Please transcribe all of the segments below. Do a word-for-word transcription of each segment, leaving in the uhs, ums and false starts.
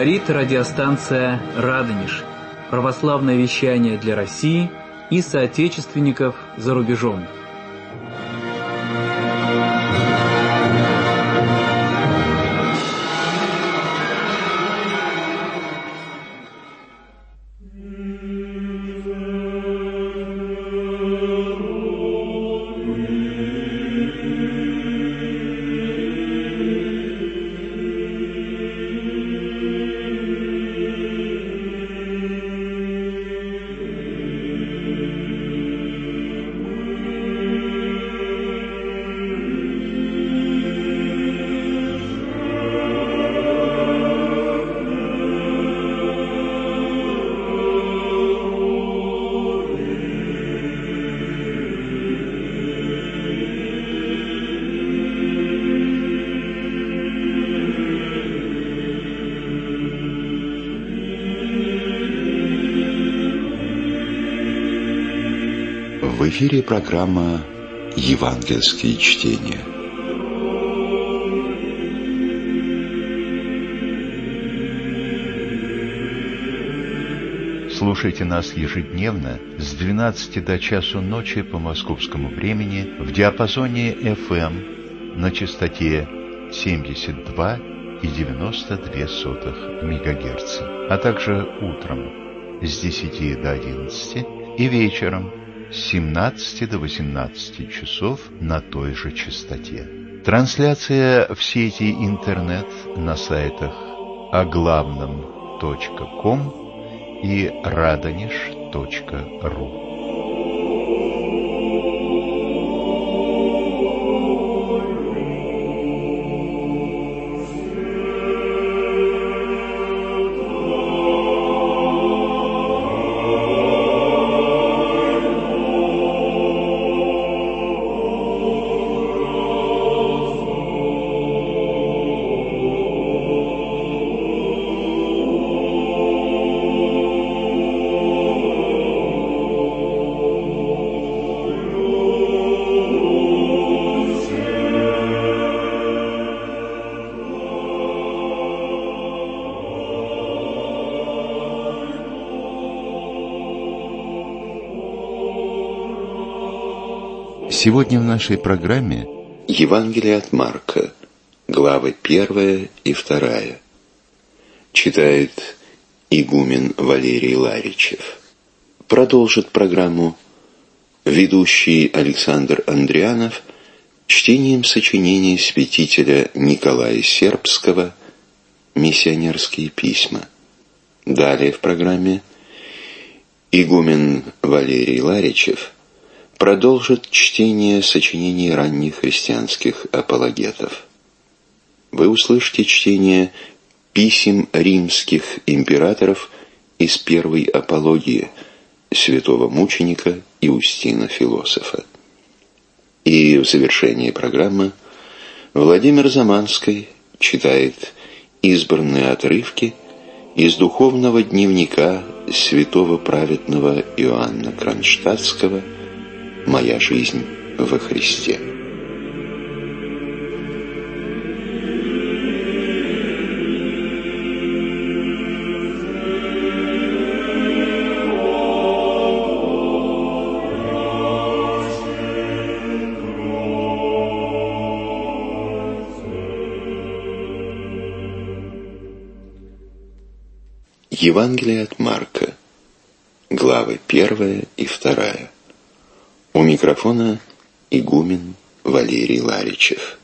Говорит радиостанция «Радонеж». Православное вещание для России и соотечественников за рубежом. В эфире программа «Евангельские чтения». Слушайте нас ежедневно с двенадцати до часу ночи по московскому времени в диапазоне эф эм на частоте семьдесят два и девяносто две сотых мегагерца, а также утром с десяти до одиннадцати и вечером с семнадцати до восемнадцати часов на той же частоте. Трансляция в сети интернет на сайтах оглавном точка ком и радонеж точка ру. Сегодня в нашей программе Евангелие от Марка, главы первая и вторая. Читает игумен Валерий Ларичев. Продолжит программу ведущий Александр Андрианов чтением сочинений святителя Николая Сербского «Миссионерские письма». Далее в программе игумен Валерий Ларичев продолжит чтение сочинений ранних христианских апологетов. Вы услышите чтение писем римских императоров из первой апологии святого мученика Иустина Философа. И в завершении программы Владимир Заманский читает избранные отрывки из духовного дневника святого праведного Иоанна Кронштадтского «Моя жизнь во Христе». Евангелие от Марка, главы первая и вторая. У микрофона игумен Валерий Ларичев.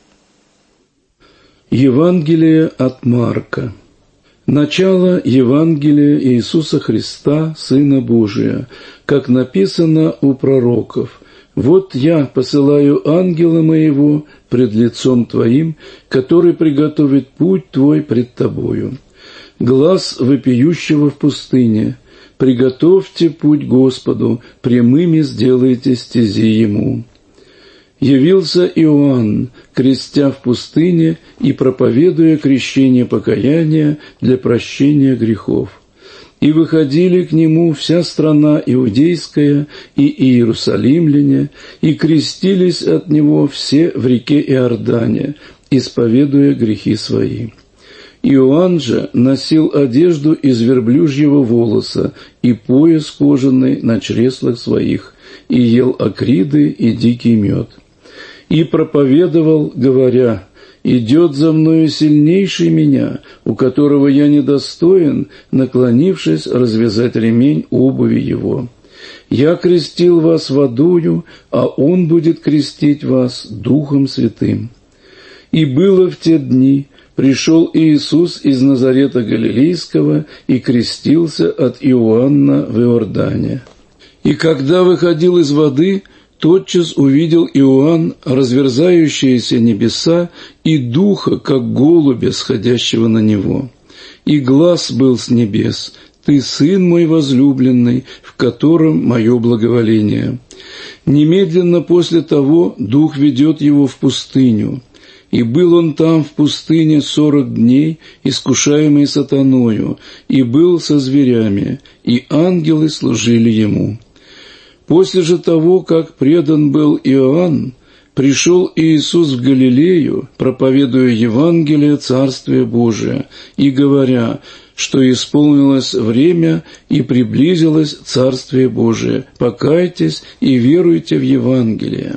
Евангелие от Марка. Начало Евангелия Иисуса Христа, Сына Божия, как написано у пророков: «Вот я посылаю ангела моего пред лицом твоим, который приготовит путь твой пред тобою. Глас вопиющего в пустыне: приготовьте путь Господу, прямыми сделайте стези Ему». Явился Иоанн, крестя в пустыне и проповедуя крещение покаяния для прощения грехов. И выходили к Нему вся страна иудейская и иерусалимляне, и крестились от Него все в реке Иордане, исповедуя грехи свои. Иоанн же носил одежду из верблюжьего волоса и пояс кожаный на чреслах своих, и ел акриды и дикий мед. И проповедовал, говоря: «Идет за мною сильнейший меня, у которого я недостоин, наклонившись, развязать ремень обуви его. Я крестил вас водою, а он будет крестить вас Духом Святым». И было в те дни, пришел Иисус из Назарета Галилейского и крестился от Иоанна в Иордане. И когда выходил из воды, тотчас увидел Иоанн разверзающиеся небеса и Духа, как голубя, сходящего на него. И глас был с небес: «Ты Сын мой возлюбленный, в котором мое благоволение». Немедленно после того Дух ведет его в пустыню. И был он там в пустыне сорок дней, искушаемый сатаною, и был со зверями, и ангелы служили ему. После же того, как предан был Иоанн, пришел Иисус в Галилею, проповедуя Евангелие Царствия Божия, и говоря, что исполнилось время и приблизилось Царствие Божие. Покайтесь и веруйте в Евангелие.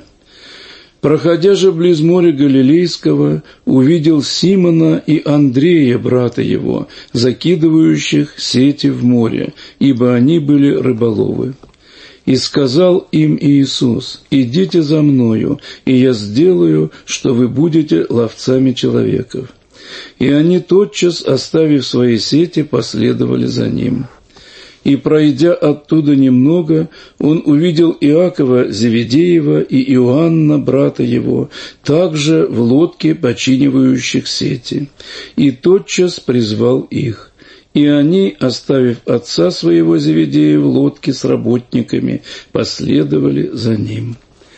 Проходя же близ моря Галилейского, увидел Симона и Андрея, брата его, закидывающих сети в море, ибо они были рыболовы. И сказал им Иисус: «Идите за Мною, и я сделаю, что вы будете ловцами человеков». И они тотчас, оставив свои сети, последовали за Ним. И, пройдя оттуда немного, он увидел Иакова Зеведеева и Иоанна, брата его, также в лодке, починивающих сети, и тотчас призвал их. И они, оставив отца своего Зеведея в лодке с работниками, последовали за ним.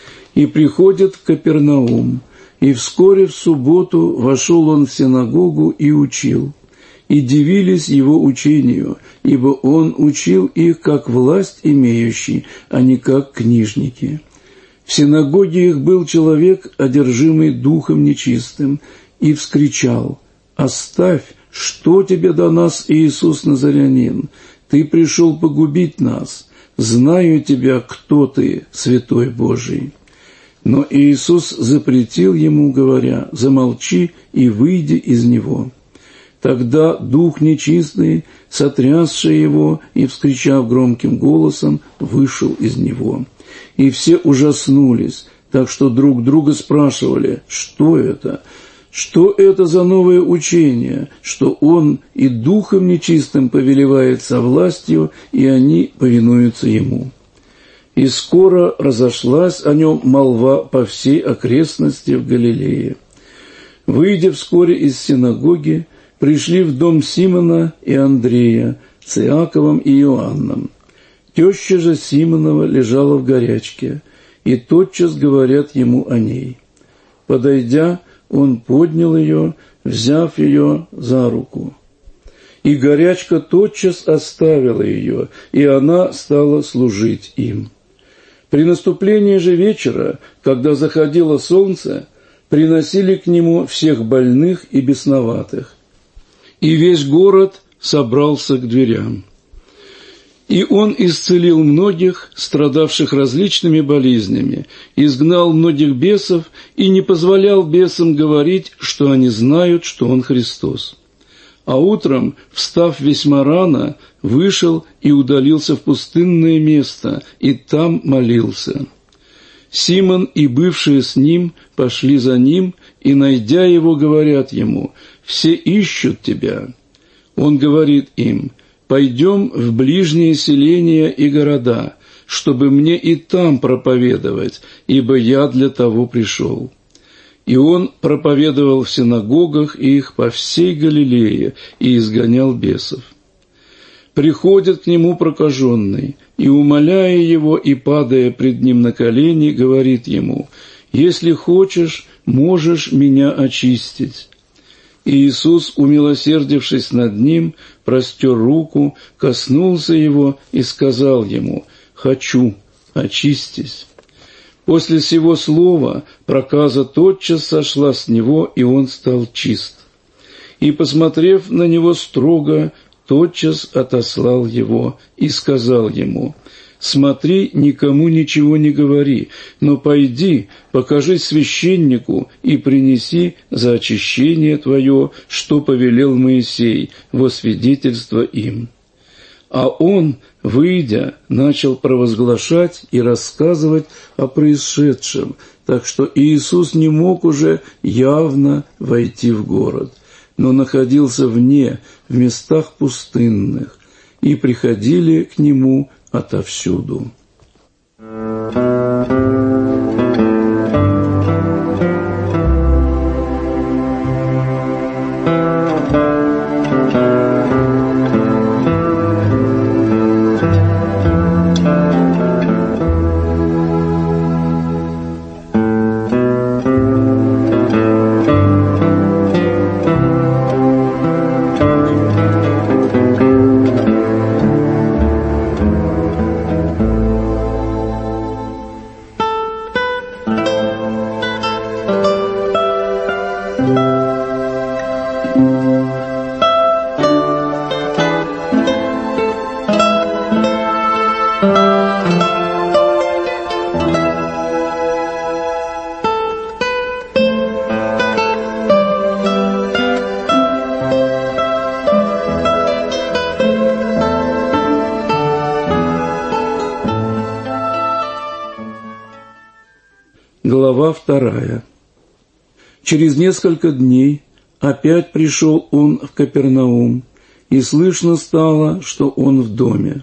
И приходят в Капернаум, и вскоре в субботу вошел он в синагогу и учил. И дивились его учению, ибо он учил их как власть имеющий, а не как книжники. В синагоге их был человек, одержимый духом нечистым, и вскричал: «Оставь, что тебе до нас, Иисус Назарянин? Ты пришел погубить нас. Знаю тебя, кто ты, Святой Божий». Но Иисус запретил ему, говоря: «Замолчи и выйди из него». Тогда дух нечистый, сотрясший его и вскричав громким голосом, вышел из него. И все ужаснулись, так что друг друга спрашивали: «Что это? Что это за новое учение, что он и духом нечистым повелевает со властью, и они повинуются ему?» И скоро разошлась о нем молва по всей окрестности в Галилее. Выйдя вскоре из синагоги, пришли в дом Симона и Андрея с Иаковом и Иоанном. Теща же Симонова лежала в горячке, и тотчас говорят ему о ней. Подойдя, он поднял ее, взяв ее за руку. И горячка тотчас оставила ее, и она стала служить им. При наступлении же вечера, когда заходило солнце, приносили к нему всех больных и бесноватых. И весь город собрался к дверям. И он исцелил многих, страдавших различными болезнями, изгнал многих бесов и не позволял бесам говорить, что они знают, что он Христос. А утром, встав весьма рано, вышел и удалился в пустынное место, и там молился. Симон и бывшие с ним пошли за ним, и, найдя его, говорят ему: «Все ищут тебя». Он говорит им: «Пойдем в ближние селения и города, чтобы мне и там проповедовать, ибо я для того пришел». И он проповедовал в синагогах их по всей Галилее и изгонял бесов. Приходит к нему прокаженный, и, умоляя его и падая пред ним на колени, говорит ему: «Если хочешь, можешь меня очистить». И Иисус, умилосердившись над ним, простер руку, коснулся его и сказал ему: «Хочу, очистись». После сего слова проказа тотчас сошла с него, и он стал чист. и, посмотрев на него строго, тотчас отослал его и сказал ему: «Смотри, никому ничего не говори, но пойди, покажись священнику и принеси за очищение твое, что повелел Моисей, во свидетельство им». А он, выйдя, начал провозглашать и рассказывать о происшедшем, так что Иисус не мог уже явно войти в город, но находился вне, в местах пустынных, и приходили к нему отовсюду. Глава вторая. Через несколько дней опять пришел он в Капернаум, и слышно стало, что он в доме.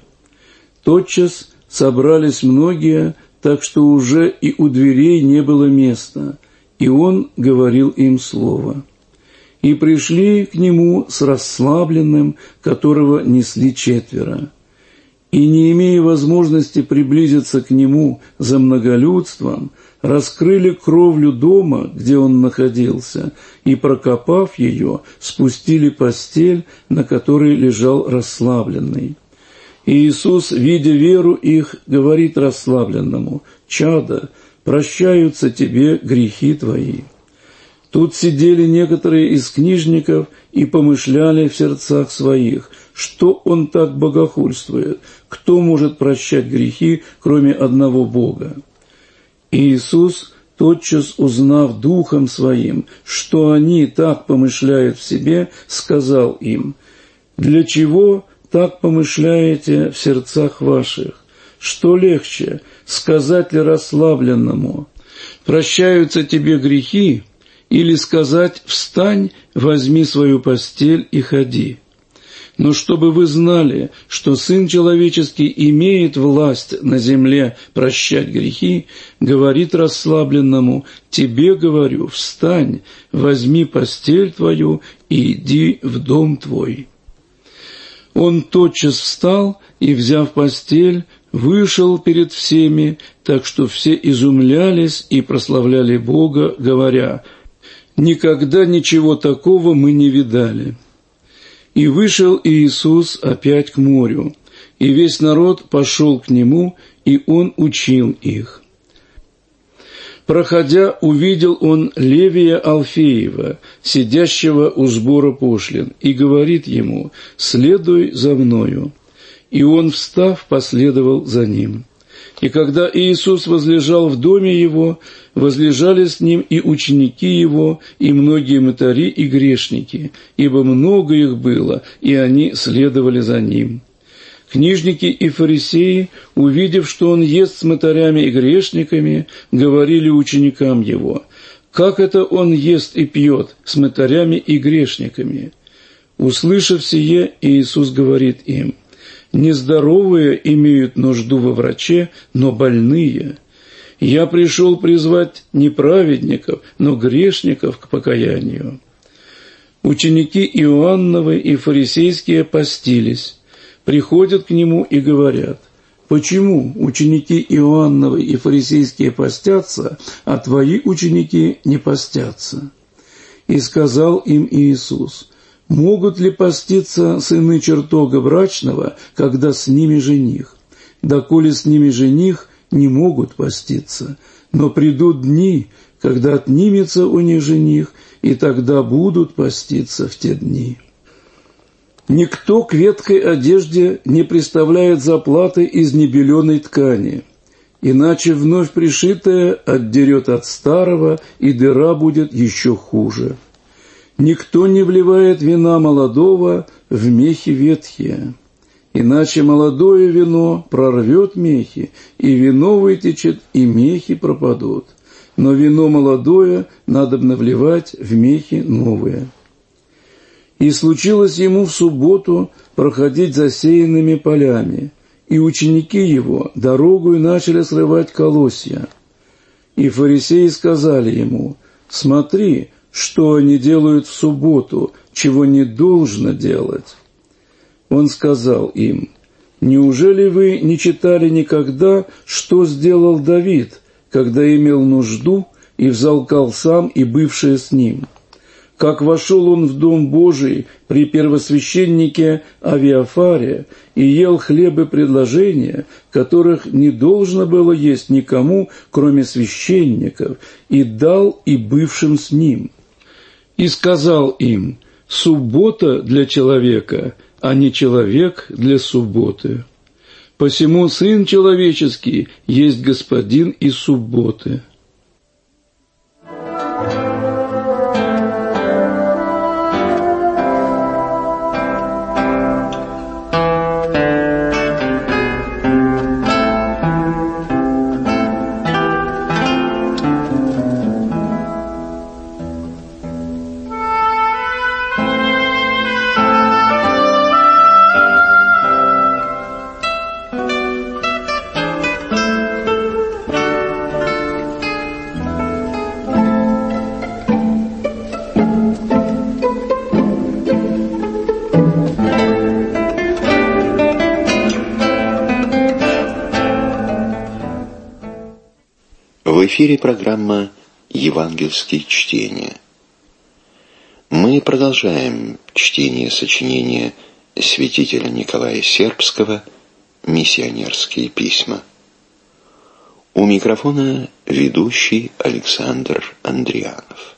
Тотчас собрались многие, так что уже и у дверей не было места, и он говорил им слово. И пришли к нему с расслабленным, которого несли четверо. И, не имея возможности приблизиться к нему за многолюдством, раскрыли кровлю дома, где он находился, и, прокопав ее, спустили постель, на которой лежал расслабленный. И Иисус, видя веру их, говорит расслабленному: «Чадо, прощаются тебе грехи твои». Тут сидели некоторые из книжников и помышляли в сердцах своих: что он так богохульствует? Кто может прощать грехи, кроме одного Бога? И Иисус, тотчас узнав духом своим, что они так помышляют в себе, сказал им: «Для чего так помышляете в сердцах ваших? Что легче, сказать ли расслабленному: прощаются тебе грехи, или сказать: встань, возьми свою постель и ходи? Но чтобы вы знали, что Сын Человеческий имеет власть на земле прощать грехи, говорит расслабленному: тебе говорю, встань, возьми постель твою и иди в дом твой». Он тотчас встал и, взяв постель, вышел перед всеми, так что все изумлялись и прославляли Бога, говоря: «Никогда ничего такого мы не видали». И вышел Иисус опять к морю, и весь народ пошел к нему, и он учил их. Проходя, увидел он Левия Алфеева, сидящего у сбора пошлин, и говорит ему: «Следуй за мною». И он, встав, последовал за ним. И когда Иисус возлежал в доме его, возлежали с ним и ученики его, и многие мытари и грешники, ибо много их было, и они следовали за ним. Книжники и фарисеи, увидев, что он ест с мытарями и грешниками, говорили ученикам его: «Как это он ест и пьет с мытарями и грешниками?» Услышав сие, Иисус говорит им: «Нездоровые имеют нужду во враче, но больные. Я пришел призвать не праведников, но грешников к покаянию». Ученики Иоанновы и фарисейские постились, приходят к нему и говорят: «Почему ученики Иоанновы и фарисейские постятся, а твои ученики не постятся?» И сказал им Иисус: «Могут ли поститься сыны чертога брачного, когда с ними жених? Доколе с ними жених, не могут поститься. Но придут дни, когда отнимется у них жених, и тогда будут поститься в те дни. Никто к ветхой одежде не приставляет заплаты из небеленой ткани, иначе вновь пришитое отдерет от старого, и дыра будет еще хуже. Никто не вливает вина молодого в мехи ветхие, иначе молодое вино прорвет мехи, и вино вытечет, и мехи пропадут. Но вино молодое надобно вливать в мехи новые. И случилось ему в субботу проходить засеянными полями, и ученики его дорогою начали срывать колосья. И фарисеи сказали ему: «Смотри, что они делают в субботу, чего не должно делать». Он сказал им: «Неужели вы не читали никогда, что сделал Давид, когда имел нужду и взалкал сам и бывшие с ним? Как вошел он в Дом Божий при первосвященнике Авиафаре и ел хлебы предложения, которых не должно было есть никому, кроме священников, и дал и бывшим с ним. И сказал им: суббота для человека, а не человек для субботы. Посему Сын Человеческий есть Господин и субботы». В эфире программа «Евангельские чтения». Мы продолжаем чтение сочинения святителя Николая Сербского «Миссионерские письма». У микрофона ведущий Александр Андрианов.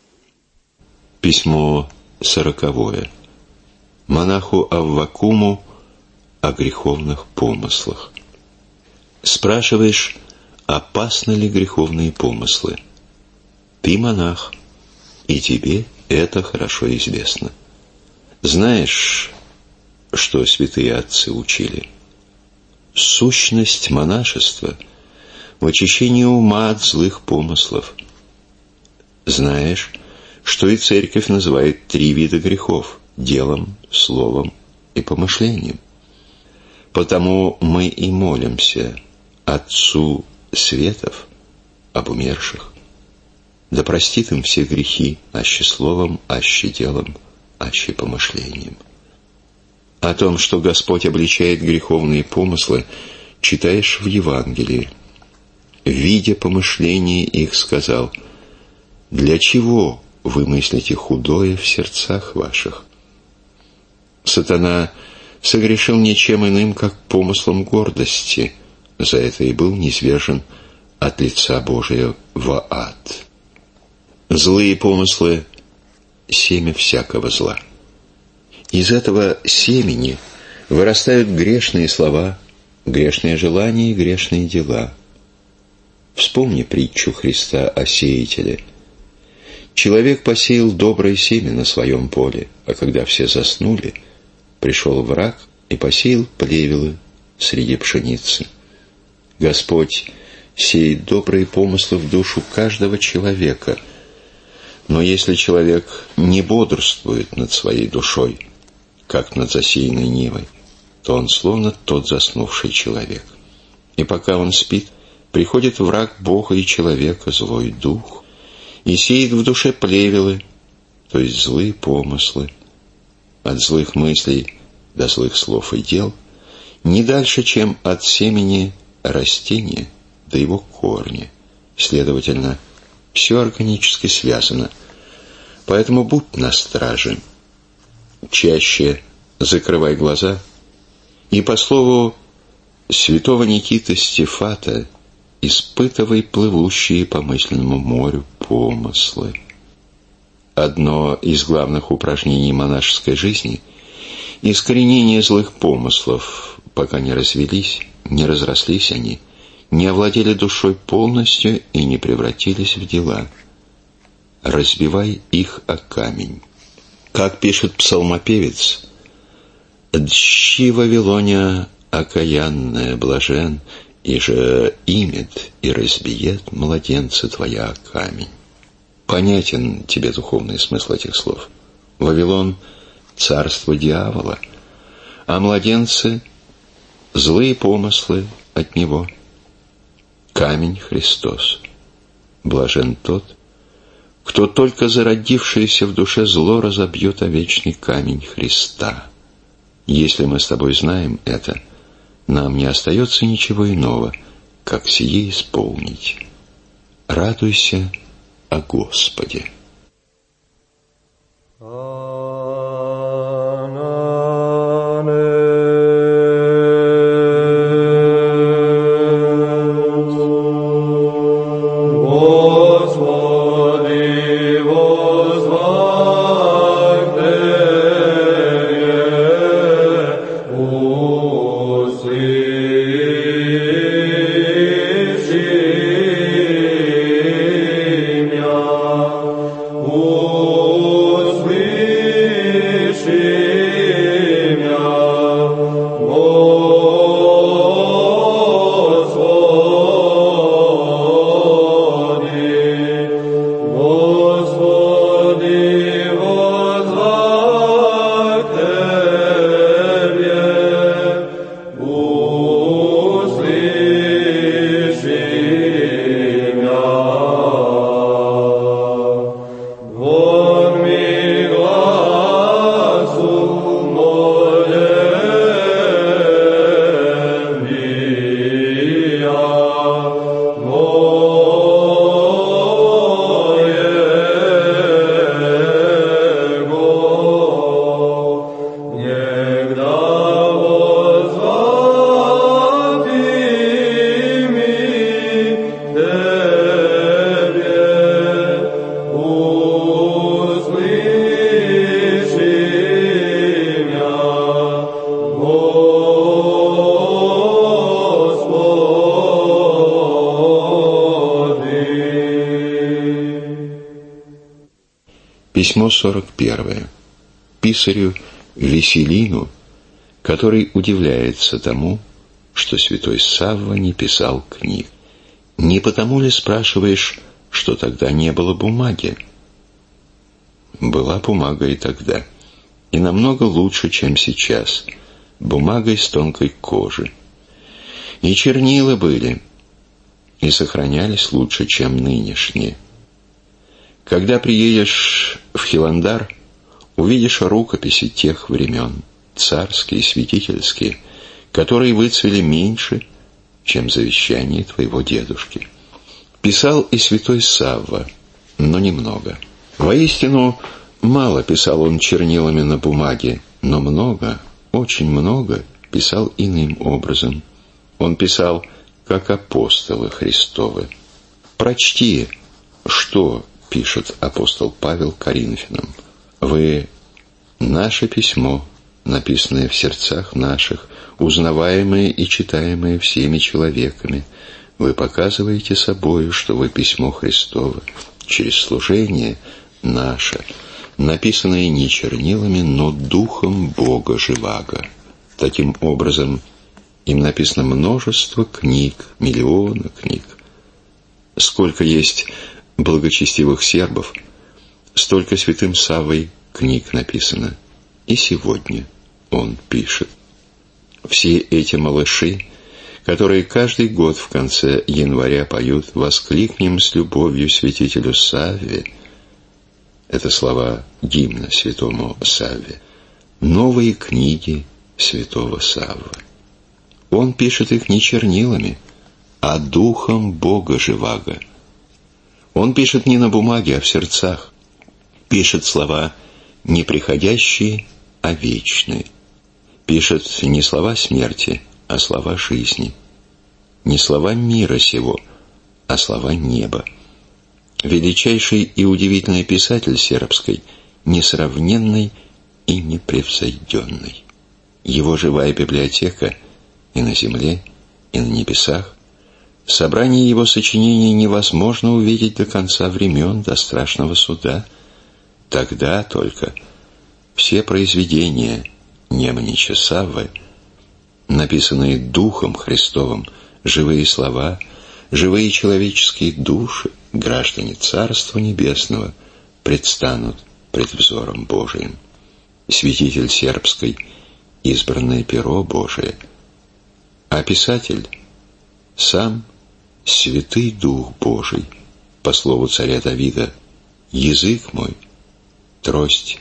Письмо сороковое. Монаху Аввакуму о греховных помыслах. Спрашиваешь, опасны ли греховные помыслы? Ты монах, и тебе это хорошо известно. Знаешь, что святые отцы учили? Сущность монашества в очищении ума от злых помыслов. Знаешь, что и Церковь называет три вида грехов – делом, словом и помышлением. Потому мы и молимся Отцу Светов об умерших, да простит им все грехи, аще словом, аще делом, аще помышлением. О том, что Господь обличает греховные помыслы, читаешь в Евангелии. Видя помышления их, сказал: «Для чего вы мыслите худое в сердцах ваших?» Сатана согрешил ничем иным, как помыслом гордости, за это и был низвержен от лица Божия во ад. Злые помыслы — семя всякого зла. Из этого семени вырастают грешные слова, грешные желания и грешные дела. Вспомни притчу Христа о сеятеле. Человек посеял доброе семя на своем поле, а когда все заснули, пришел враг и посеял плевелы среди пшеницы. Господь сеет добрые помыслы в душу каждого человека, но если человек не бодрствует над своей душой, как над засеянной нивой, то он словно тот заснувший человек. И пока он спит, приходит враг Бога и человека, злой дух, и сеет в душе плевелы, то есть злые помыслы. От злых мыслей до злых слов и дел не дальше, чем от семени растения до его корня. Следовательно, все органически связано. Поэтому будь на страже. Чаще закрывай глаза и, по слову святого Никиты Стефата, испытывай плывущие по мысленному морю помыслы. одно из главных упражнений монашеской жизни – искоренение злых помыслов, пока не развелись, не разрослись они, не овладели душой полностью и не превратились в дела. Разбивай их о камень. Как пишет псалмопевец: «Дщи Вавилоня окаянная блажен, и же имет и разбиет младенца твоя о камень». Понятен тебе духовный смысл этих слов. Вавилон – царство дьявола, а младенцы – злые помыслы от него. Камень Христос. Блажен тот, кто только зародившееся в душе зло разобьет о вечный камень Христа. Если мы с тобой знаем это, нам не остается ничего иного, как сие исполнить. Радуйся о Господе. Письмо сорок первое. Писарю Веселину, который удивляется тому, что святой Савва не писал книг. Не потому ли, спрашиваешь, что тогда не было бумаги? Была бумага и тогда, и намного лучше, чем сейчас, бумага из тонкой кожи. И чернила были, и сохранялись лучше, чем нынешние. Когда приедешь в Хиландар, увидишь рукописи тех времен, царские, святительские, которые выцвели меньше, чем завещание твоего дедушки. Писал и святой Савва, но немного. Воистину, мало писал он чернилами на бумаге, но много, очень много писал иным образом. Он писал, как апостолы Христовы. Прочти, что пишет апостол Павел Коринфянам. Вы — наше письмо, написанное в сердцах наших, узнаваемое и читаемое всеми человеками. Вы показываете собою, что вы письмо Христово, через служение наше, написанное не чернилами, но духом Бога живаго. Таким образом, им написано множество книг, миллионы книг. Сколько есть благочестивых сербов, столько святым Саввой книг написано. И сегодня он пишет. Все эти малыши, которые каждый год в конце января поют «Воскликнем с любовью святителю Савве», это слова гимна святому Савве, новые книги святого Саввы. Он пишет их не чернилами, а духом Бога живаго. Он пишет не на бумаге, а в сердцах. Пишет слова не приходящие, а вечные. Пишет не слова смерти, а слова жизни. Не слова мира сего, а слова неба. величайший и удивительный писатель сербской, несравненный и непревзойденный. Его живая библиотека и на земле, и на небесах. Собрание его сочинений невозможно увидеть до конца времен, до страшного суда. Тогда только все произведения Неманича Саввы, написанные Духом Христовым, живые слова, живые человеческие души, граждане Царства Небесного, предстанут пред взором Божиим. Святитель сербской — избранное перо Божие, а писатель — сам Святый Дух Божий, по слову царя Давида: «Язык мой — трость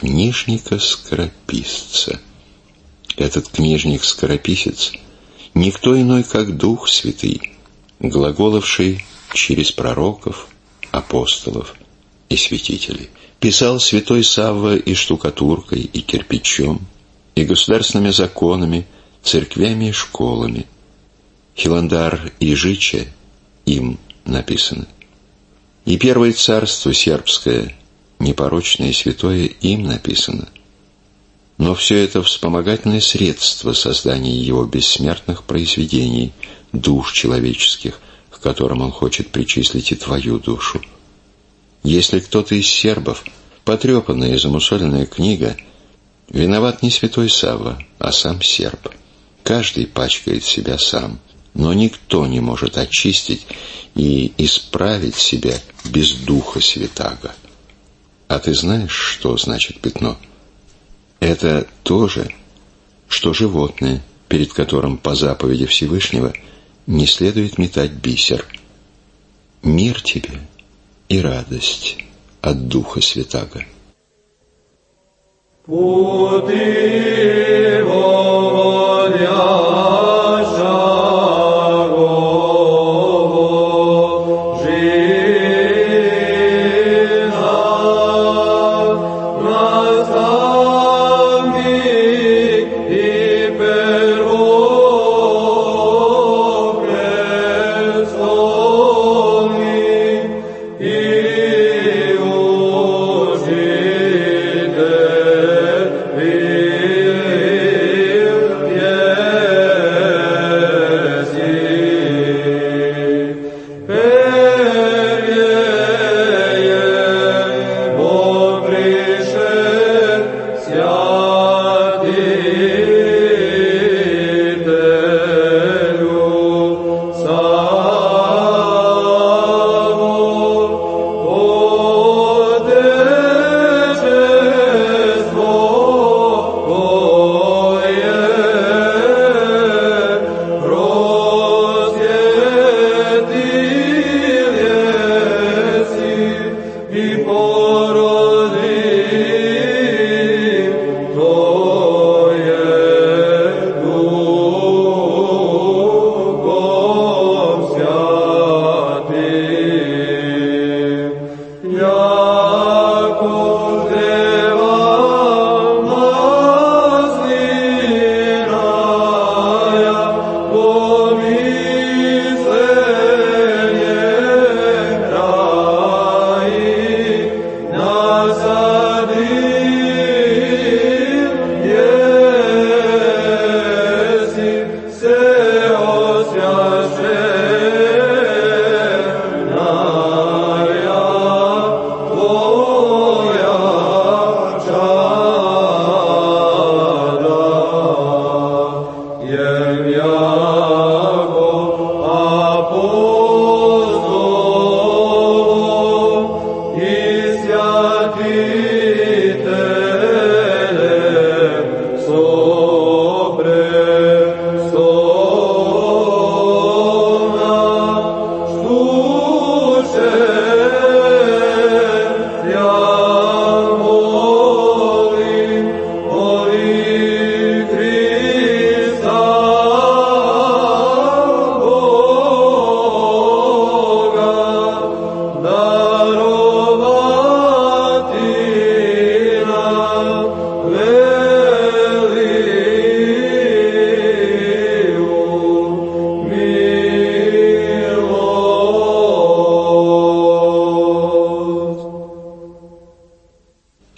книжника-скорописца». Этот книжник-скорописец — никто иной, как Дух Святый, глаголовший через пророков, апостолов и святителей. Писал святой Савва и штукатуркой, и кирпичом, и государственными законами, церквями и школами. Хиландар и Жиче им написано. И первое царство сербское, непорочное и святое, им написано. Но все это вспомогательное средство создания его бессмертных произведений, душ человеческих, к которым он хочет причислить и твою душу. Если кто-то из сербов, потрепанная и замусоленная книга, виноват не святой Савва, а сам серб. Каждый пачкает себя сам, но никто не может очистить и исправить себя без Духа Святаго. А ты знаешь, что значит пятно? Это то же, что животное, перед которым по заповеди Всевышнего не следует метать бисер. Мир тебе и радость от Духа Святаго.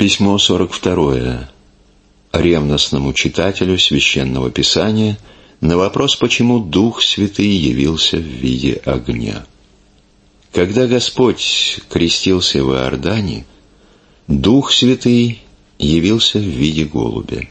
Письмо сорок второе. Ревностному читателю Священного Писания на вопрос, почему Дух Святый явился в виде огня. Когда Господь крестился в Иордане, Дух Святый явился в виде голубя.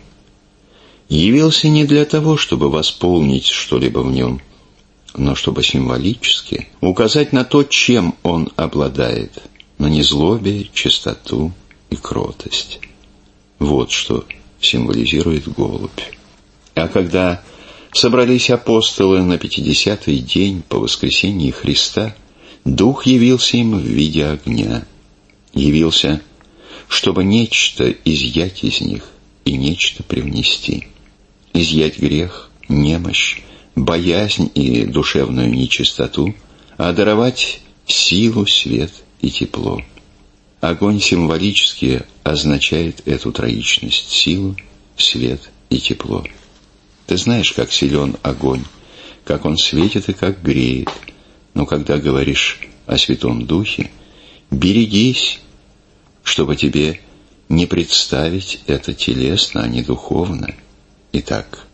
Явился не для того, чтобы восполнить что-либо в нем, но чтобы символически указать на то, чем он обладает, на незлобие, чистоту и кротость. Вот что символизирует голубь. А когда собрались апостолы на пятидесятый день по воскресении Христа, Дух явился им в виде огня. Явился, чтобы нечто изъять из них и нечто привнести. Изъять грех, немощь, боязнь и душевную нечистоту, а даровать силу, свет и тепло. Огонь символически означает эту троичность – силу, свет и тепло. Ты знаешь, как силен огонь, как он светит и как греет. Но когда говоришь о Святом Духе, берегись, чтобы тебе не представить это телесно, а не духовно. Итак,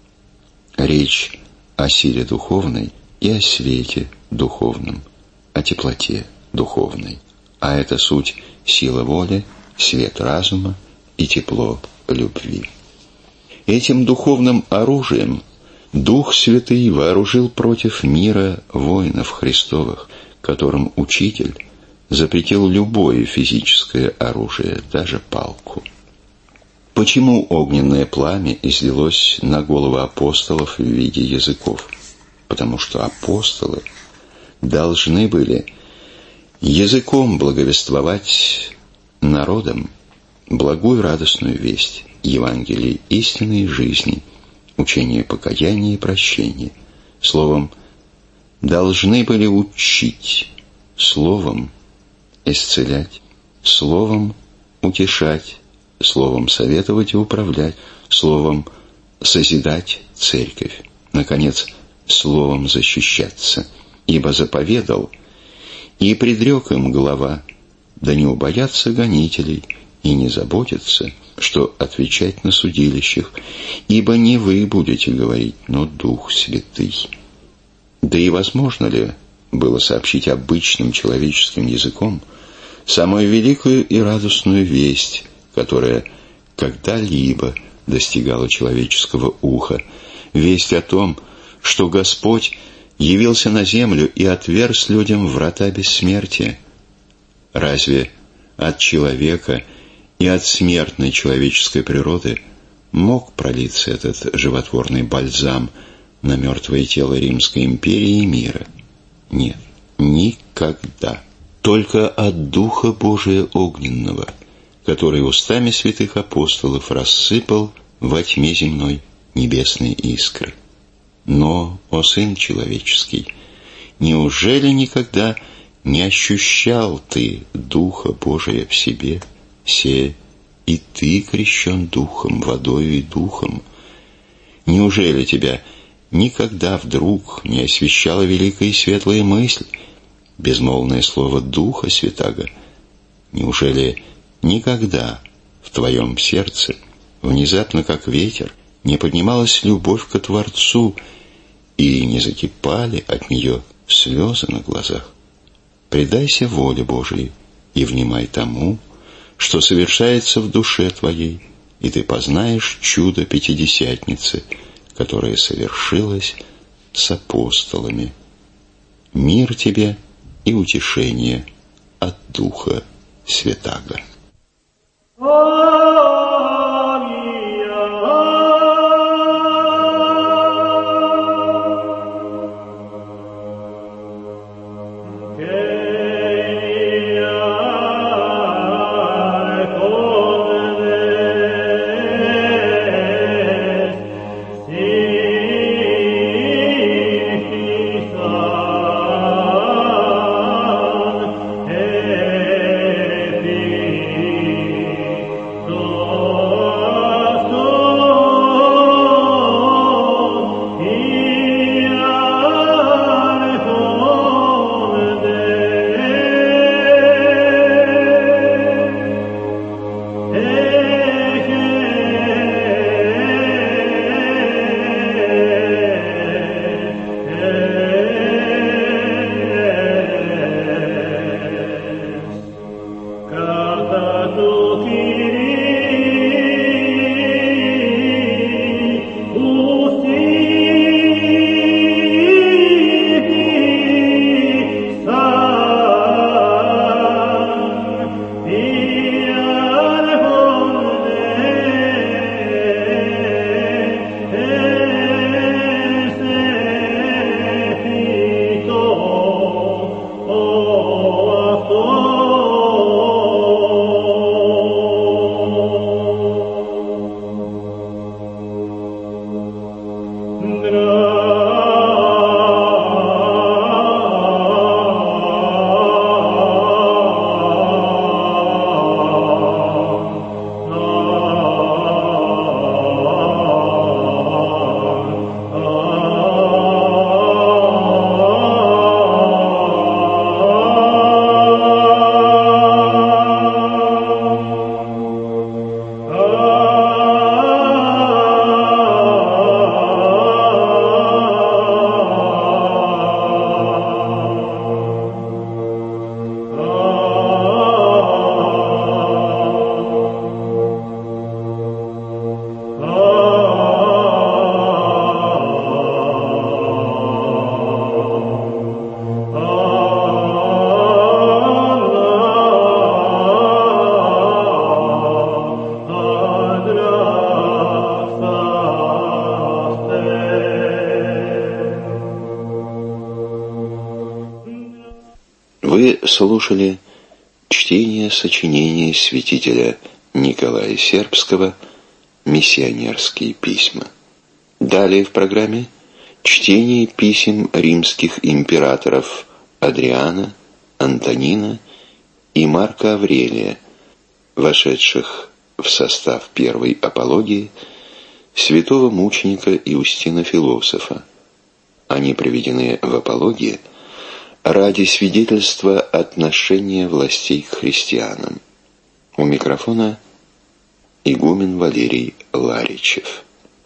речь о силе духовной и о свете духовном, о теплоте духовной. А это суть сила воли, свет разума и тепло любви. Этим духовным оружием Дух Святый вооружил против мира воинов Христовых, которым Учитель запретил любое физическое оружие, даже палку. Почему огненное пламя излилось на головы апостолов в виде языков? Потому что апостолы должны были языком благовествовать народам благую радостную весть, Евангелие истинной жизни, учение покаяния и прощения. Словом, должны были учить, словом исцелять, словом утешать, словом советовать и управлять, словом созидать церковь, наконец, словом защищаться. Ибо заповедал и предрек им глава, да не убоятся гонителей и не заботятся, что отвечать на судилищах, ибо не вы будете говорить, но Дух Святый. Да и возможно ли было сообщить обычным человеческим языком самую великую и радостную весть, которая когда-либо достигала человеческого уха, весть о том, что Господь явился на землю и отверз людям врата бессмертия? Разве от человека и от смертной человеческой природы мог пролиться этот животворный бальзам на мертвое тело Римской империи и мира? Нет, никогда. Только от Духа Божия огненного, который устами святых апостолов рассыпал во тьме земной небесные искры. Но, о Сын человеческий, неужели никогда не ощущал ты Духа Божия в себе? Се, и ты крещен Духом, водою и Духом. Неужели тебя никогда вдруг не освещала великая и светлая мысль, безмолвное слово Духа Святаго? Неужели никогда в твоем сердце, внезапно как ветер, не поднималась любовь ко Творцу и не закипали от нее слезы на глазах? Предайся воле Божией и внимай тому, что совершается в душе твоей, и ты познаешь чудо Пятидесятницы, которое совершилось с апостолами. Мир тебе и утешение от Духа Святаго. Вы слушали чтение сочинения святителя Николая Сербского «Миссионерские письма». Далее в программе чтение писем римских императоров Адриана, Антонина и Марка Аврелия, вошедших в состав первой апологии святого мученика Иустина Философа. Они приведены в апологии ради свидетельства отношения властей к христианам. У микрофона игумен Валерий Ларичев.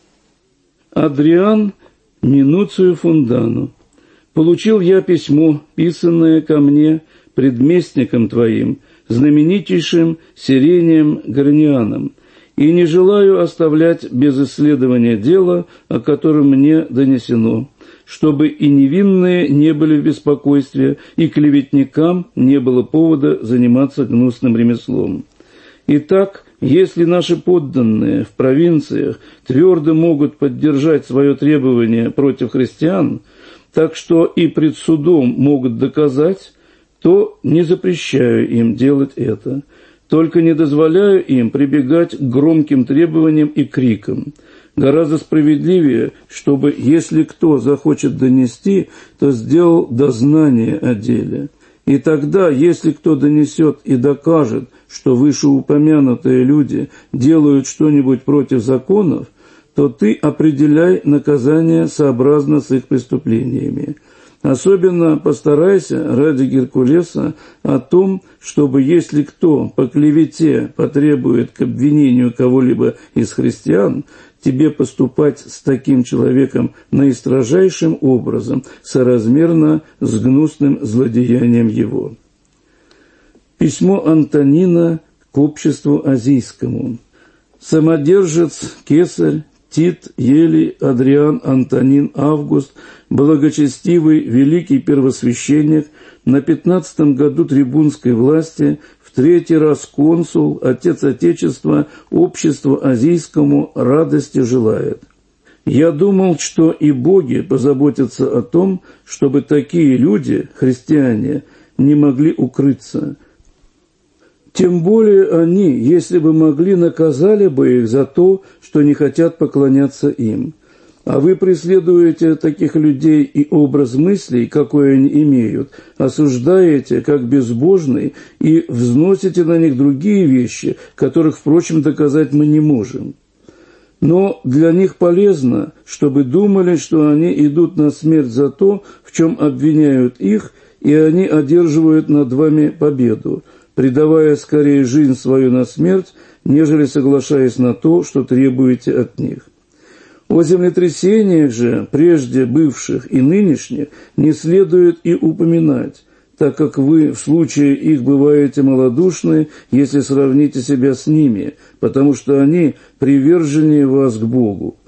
Адриан Минуцию Фундану. Получил я письмо, писанное ко мне предместником твоим, знаменитейшим Сирением Гарнианом, и не желаю оставлять без исследования дело, о котором мне донесено, чтобы и невинные не были в беспокойстве, и клеветникам не было повода заниматься гнусным ремеслом. Итак, если наши подданные в провинциях твердо могут поддержать свое требование против христиан, так что и пред судом могут доказать, то не запрещаю им делать это, только не дозволяю им прибегать к громким требованиям и крикам. Гораздо справедливее, чтобы, если кто захочет донести, то сделал дознание о деле. И тогда, если кто донесет и докажет, что вышеупомянутые люди делают что-нибудь против законов, то ты определяй наказание сообразно с их преступлениями. Особенно постарайся ради Геркулеса о том, чтобы, если кто по клевете потребует к обвинению кого-либо из христиан, тебе поступать с таким человеком наистрожайшим образом, соразмерно с гнусным злодеянием его. Письмо Антонина к обществу азийскому. Самодержец, кесарь, Тит, Елий, Адриан, Антонин, Август, благочестивый, великий первосвященник, на пятнадцатом году трибунской власти, в третий раз консул, отец Отечества, обществу азийскому радости желает. Я думал, что и боги позаботятся о том, чтобы такие люди, христиане, не могли укрыться. Тем более они, если бы могли, наказали бы их за то, что не хотят поклоняться им. А вы преследуете таких людей и образ мыслей, какой они имеют, осуждаете как безбожный и взносите на них другие вещи, которых, впрочем, доказать мы не можем. Но для них полезно, чтобы думали, что они идут на смерть за то, в чем обвиняют их, и они одерживают над вами победу, предавая скорее жизнь свою на смерть, нежели соглашаясь на то, что требуете от них. О землетрясениях же, прежде бывших и нынешних, не следует и упоминать, так как вы в случае их бываете малодушны, если сравните себя с ними, потому что они приверженнее вас к Богу.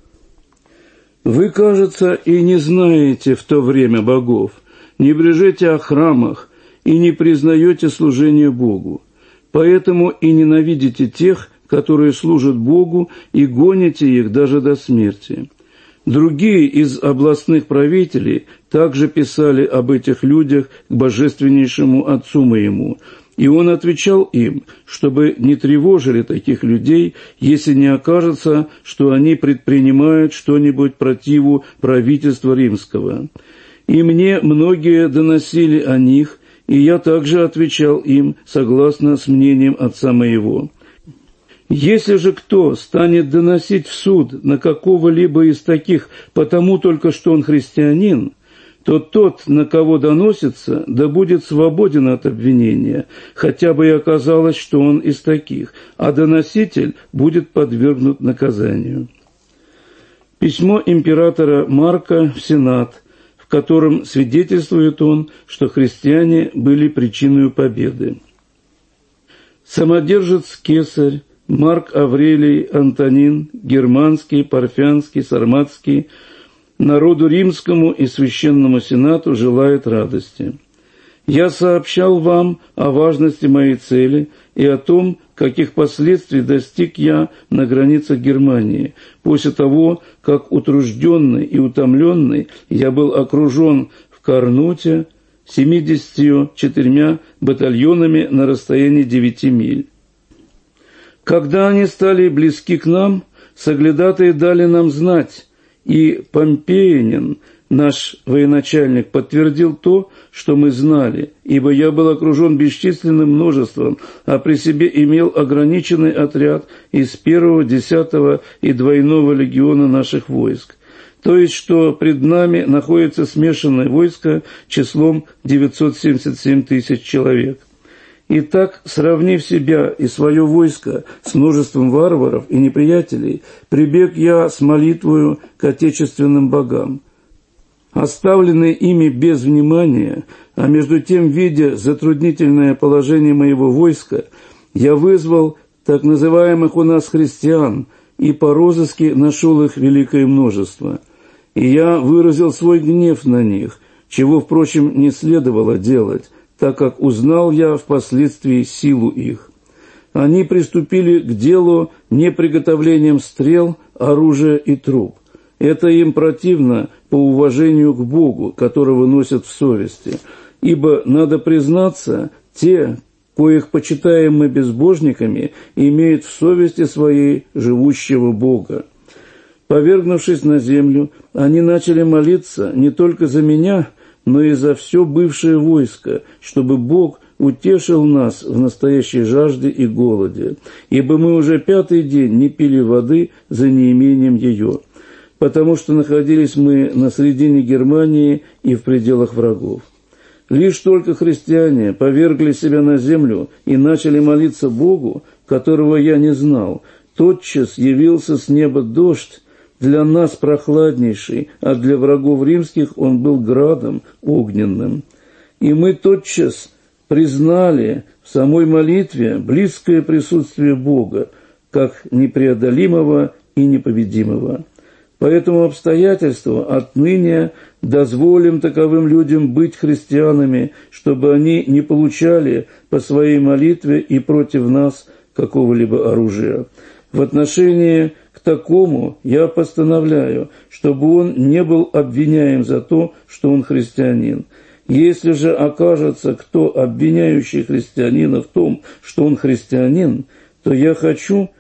Вы, кажется, и не знаете в то время богов, не брежете о храмах и не признаете служение Богу, поэтому и ненавидите тех, которые служат Богу, и гоните их даже до смерти. Другие из областных правителей также писали об этих людях к божественнейшему Отцу моему, и он отвечал им, чтобы не тревожили таких людей, если не окажется, что они предпринимают что-нибудь противу правительства римского. И мне многие доносили о них, и я также отвечал им, согласно с мнением отца моего. Если же кто станет доносить в суд на какого-либо из таких, потому только что он христианин, то тот, на кого доносится, да будет свободен от обвинения, хотя бы и оказалось, что он из таких, а доноситель будет подвергнут наказанию. Письмо императора Марка в Сенат, в котором свидетельствует он, что христиане были причиной победы. Самодержец кесарь, Марк Аврелий Антонин, германский, парфянский, сарматский, народу римскому и священному сенату желает радости. Я сообщал вам о важности моей цели и о том, каких последствий достиг я на границах Германии, после того, как утружденный и утомленный я был окружен в Карнуте, семидесятью четырьмя батальонами на расстоянии девяти миль. Когда они стали близки к нам, соглядатые дали нам знать, и Помпеянин, наш военачальник, подтвердил то, что мы знали, ибо я был окружен бесчисленным множеством, а при себе имел ограниченный отряд из первого, десятого и двойного легиона наших войск. То есть, что пред нами находится смешанное войско числом девятьсот семьдесят семь тысяч человек. Итак, сравнив себя и свое войско с множеством варваров и неприятелей, прибег я с молитвою к отечественным богам. Оставленный ими без внимания, а между тем, видя затруднительное положение моего войска, я вызвал так называемых у нас христиан, и по розыске нашел их великое множество. И я выразил свой гнев на них, чего, впрочем, не следовало делать, так как узнал я впоследствии силу их. Они приступили к делу не приготовлением стрел, оружия и труб. Это им противно по уважению к Богу, которого носят в совести. Ибо, надо признаться, те, коих почитаем мы безбожниками, имеют в совести своей живущего Бога. Повергнувшись на землю, они начали молиться не только за меня, но и за все бывшее войско, чтобы Бог утешил нас в настоящей жажде и голоде, ибо мы уже пятый день не пили воды за неимением ее, потому что находились мы на средине Германии и в пределах врагов. Лишь только христиане повергли себя на землю и начали молиться Богу, которого я не знал, тотчас явился с неба дождь, для нас прохладнейший, а для врагов римских он был градом огненным. И мы тотчас признали в самой молитве близкое присутствие Бога, как непреодолимого и непобедимого. По этому обстоятельству отныне дозволим таковым людям быть христианами, чтобы они не получали по своей молитве и против нас какого-либо оружия. В отношении к такому я постановляю, чтобы он не был обвиняем за то, что он христианин. Если же окажется кто обвиняющий христианина в том, что он христианин, то я хочу,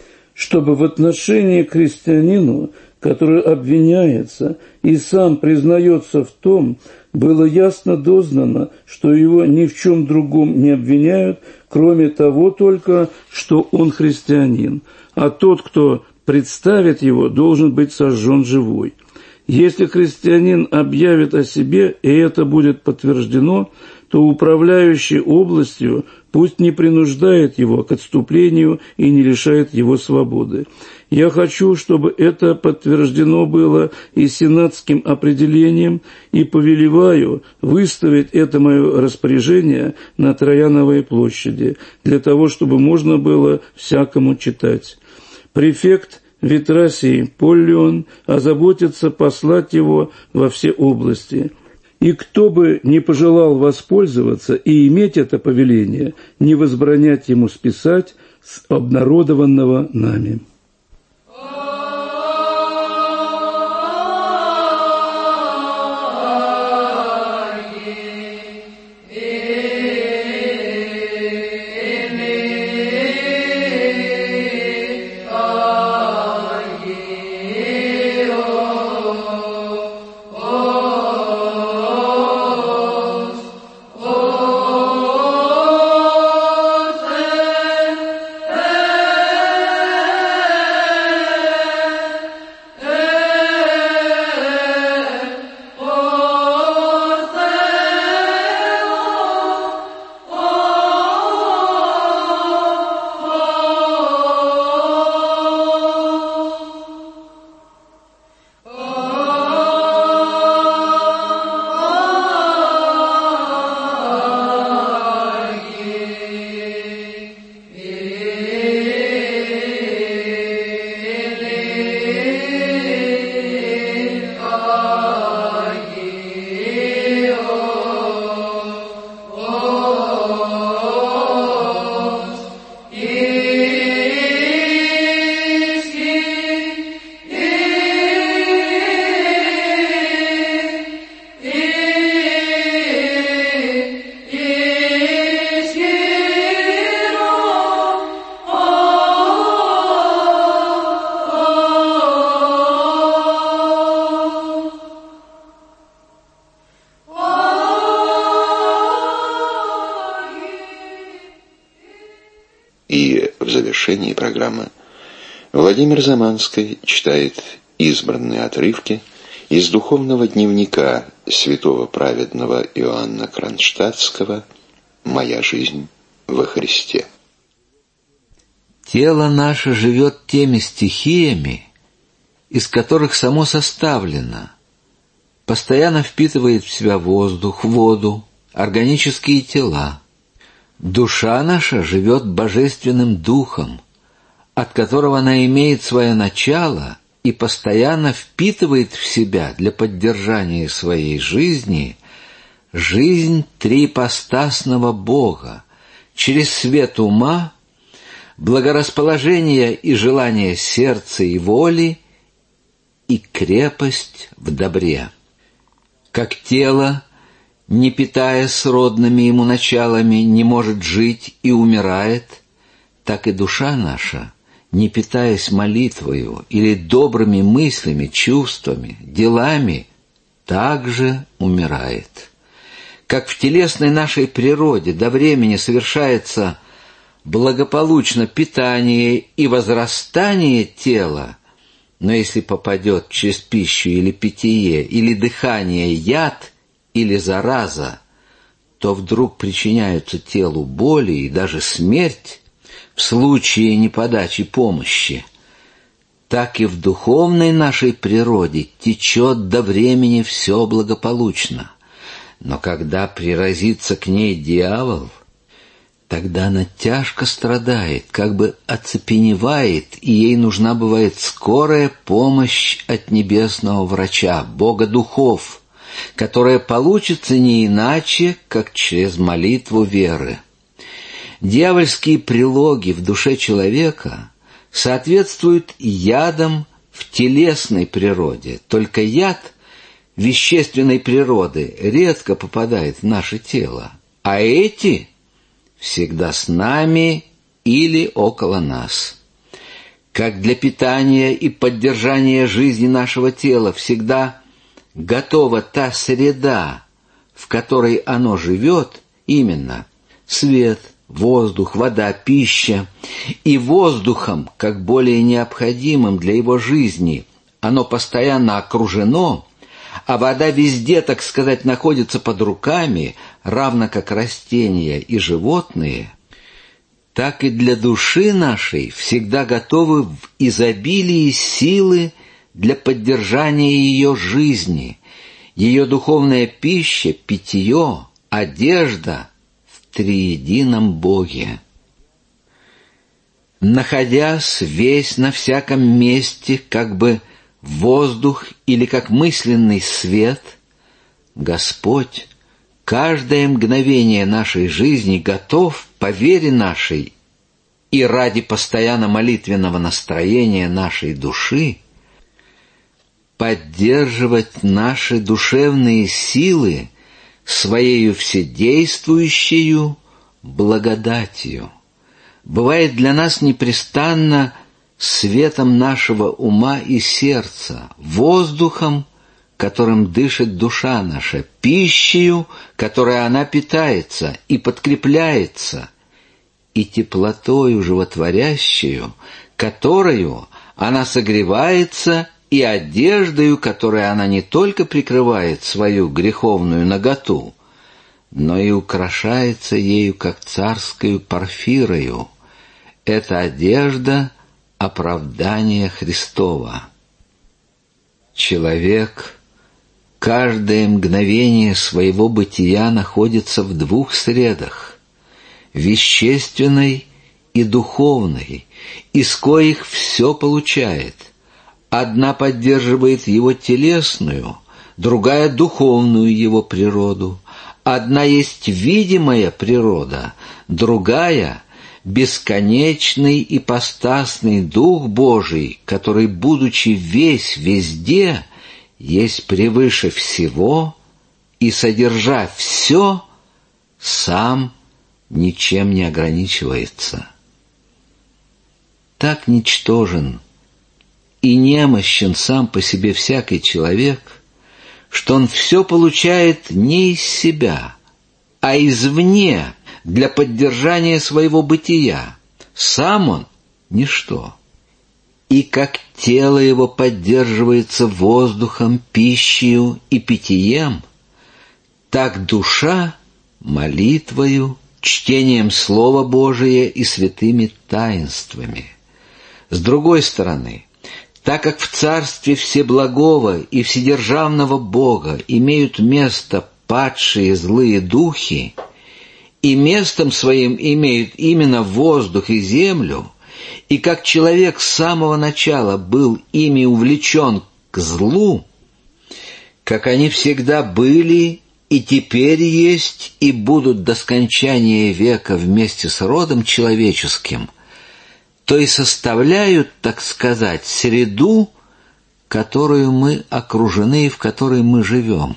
чтобы в отношении к христианину, который обвиняется и сам признается в том, было ясно дознано, что его ни в чем другом не обвиняют, кроме того только, что он христианин, а тот, кто представит его, должен быть сожжен живой. Если христианин объявит о себе, и это будет подтверждено, то управляющий областью пусть не принуждает его к отступлению и не лишает его свободы. Я хочу, чтобы это подтверждено было и сенатским определением, и повелеваю выставить это мое распоряжение на Трояновой площади, для того, чтобы можно было всякому читать. Префект Витрасий Поллион озаботится послать его во все области. И кто бы не пожелал воспользоваться и иметь это повеление, не возбранять ему списать с обнародованного нами. И в завершении программы Владимир Заманский читает избранные отрывки из духовного дневника святого праведного Иоанна Кронштадтского «Моя жизнь во Христе». Тело наше живет теми стихиями, из которых само составлено, постоянно впитывает в себя воздух, воду, органические тела. Душа наша живет божественным духом, от которого она имеет свое начало и постоянно впитывает в себя для поддержания своей жизни жизнь триипостасного Бога через свет ума, благорасположение и желание сердца и воли и крепость в добре. Как тело, не питая сродными ему началами, не может жить и умирает, так и душа наша, не питаясь молитвою или добрыми мыслями, чувствами, делами, также умирает. Как в телесной нашей природе до времени совершается благополучно питание и возрастание тела, но если попадет через пищу или питье, или дыхание яд или зараза, то вдруг причиняются телу боли и даже смерть в случае неподачи помощи. Так и в духовной нашей природе течет до времени все благополучно. Но когда приразится к ней дьявол, тогда она тяжко страдает, как бы оцепеневает, и ей нужна бывает скорая помощь от небесного врача, Бога духов, которая получится не иначе, как через молитву веры. Дьявольские прилоги в душе человека соответствуют ядам в телесной природе, только яд вещественной природы редко попадает в наше тело, а эти всегда с нами или около нас. Как для питания и поддержания жизни нашего тела всегда готова та среда, в которой оно живет, именно свет, воздух, вода, пища, и воздухом, как более необходимым для его жизни, оно постоянно окружено, а вода везде, так сказать, находится под руками, равно как растения и животные, так и для души нашей всегда готовы в изобилии силы для поддержания ее жизни, ее духовная пища, питье, одежда в триедином Боге. Находясь весь на всяком месте, как бы воздух или как мысленный свет, Господь каждое мгновение нашей жизни готов по вере нашей и ради постоянно молитвенного настроения нашей души поддерживать наши душевные силы своею вседействующею благодатью. Бывает для нас непрестанно светом нашего ума и сердца, воздухом, которым дышит душа наша, пищею, которой она питается и подкрепляется, и теплотою животворящую, которою она согревается, и одеждою, которой она не только прикрывает свою греховную наготу, но и украшается ею, как царскою парфирою. Это одежда оправдания Христова. Человек каждое мгновение своего бытия находится в двух средах – вещественной и духовной, из коих все получает. Одна поддерживает его телесную, другая – духовную его природу. Одна есть видимая природа, другая – бесконечный ипостасный Дух Божий, который, будучи весь везде, есть превыше всего и, содержа все, сам ничем не ограничивается. Так ничтожен и немощен сам по себе всякий человек, что он все получает не из себя, а извне для поддержания своего бытия, Сам он — ничто. И как тело его поддерживается воздухом, пищею и питьем, так душа — молитвою, чтением Слова Божия и святыми таинствами. С другой стороны, так как в Царстве Всеблагого и Вседержавного Бога имеют место падшие злые духи, и местом своим имеют именно воздух и землю, и как человек с самого начала был ими увлечен к злу, как они всегда были и теперь есть и будут до скончания века вместе с родом человеческим, то и составляют, так сказать, среду, которую мы окружены и в которой мы живем.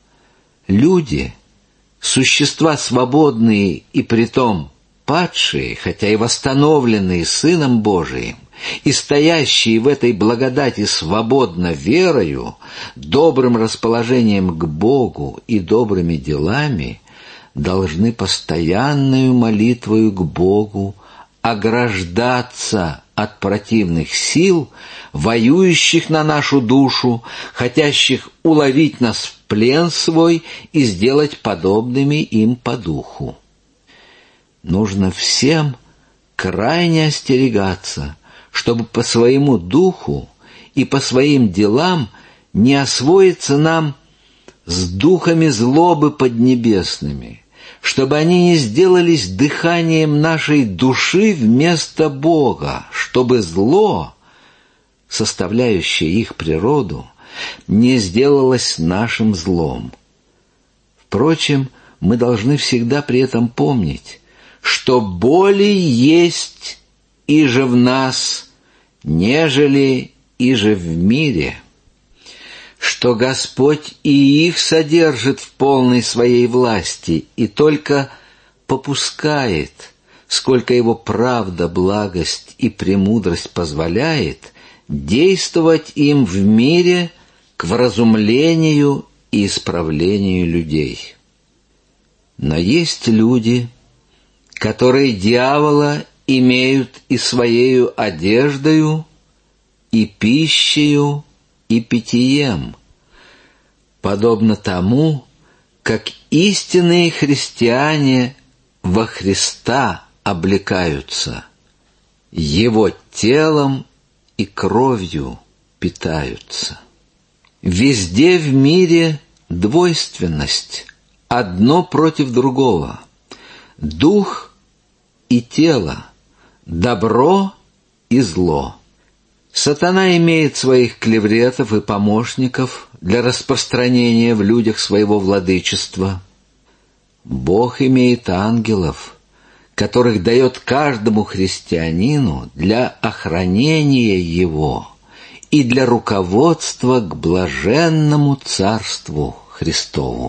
Люди, существа свободные и притом падшие, хотя и восстановленные Сыном Божиим, и стоящие в этой благодати свободно верою, добрым расположением к Богу и добрыми делами, должны постоянную молитвою к Богу ограждаться от противных сил, воюющих на нашу душу, хотящих уловить нас в плен свой и сделать подобными им по духу. Нужно всем крайне остерегаться, чтобы по своему духу и по своим делам не освоиться нам с духами злобы поднебесными, чтобы они не сделались дыханием нашей души вместо Бога, чтобы зло, составляющее их природу, не сделалось нашим злом. Впрочем, мы должны всегда при этом помнить, что более есть иже в нас, нежели иже в мире, что Господь и их содержит в полной своей власти и только попускает, сколько Его правда, благость и премудрость позволяет, действовать им в мире к вразумлению и исправлению людей. Но есть люди, которые дьявола имеют и своею одеждою, и пищею, и питьем, подобно тому, как истинные христиане во Христа облекаются, Его телом и кровью питаются. Везде в мире двойственность, одно против другого, дух и тело, добро и зло. Сатана имеет своих клевретов и помощников для распространения в людях своего владычества. Бог имеет ангелов, которых дает каждому христианину для охранения его и для руководства к блаженному Царству Христову.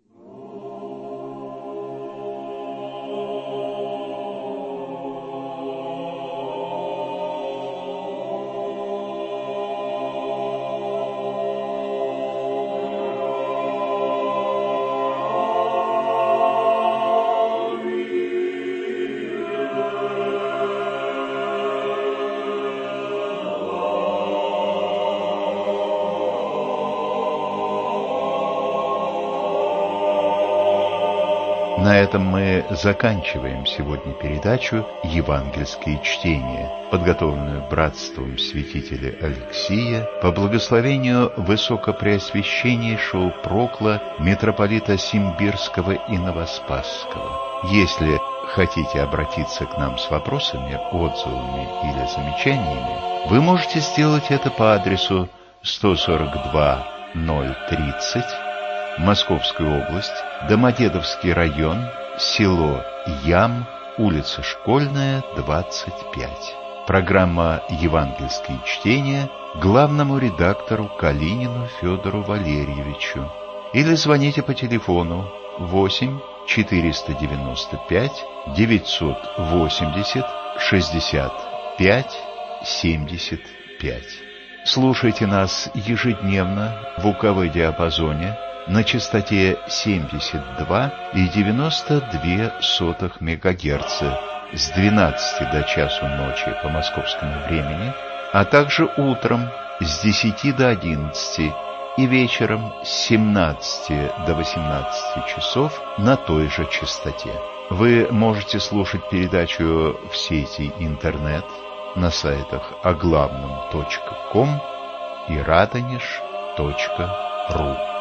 На этом мы заканчиваем сегодня передачу «Евангельские чтения», подготовленную братством святителя Алексия по благословению высокопреосвященнейшего прокла митрополита Симбирского и Новоспасского. Если хотите обратиться к нам с вопросами, отзывами или замечаниями, вы можете сделать это по адресу сто сорок два ноль тридцать, Московская область, Домодедовский район, село Ям, улица Школьная, двадцать пять. Программа «Евангельские чтения» главному редактору Калинину Федору Валерьевичу. Или звоните по телефону восемь четыреста девяносто пять девятьсот восемьдесят шестьдесят пять семьдесят пять. Слушайте нас ежедневно в У Ка В диапазоне на частоте семьдесят два и девяносто две сотых мегагерца с двенадцати до часу ночи по московскому времени, а также утром с десяти до одиннадцати и вечером с семнадцати до восемнадцати часов на той же частоте. Вы можете слушать передачу в сети интернет на сайтах о главном точка ком и радонеж точка ру.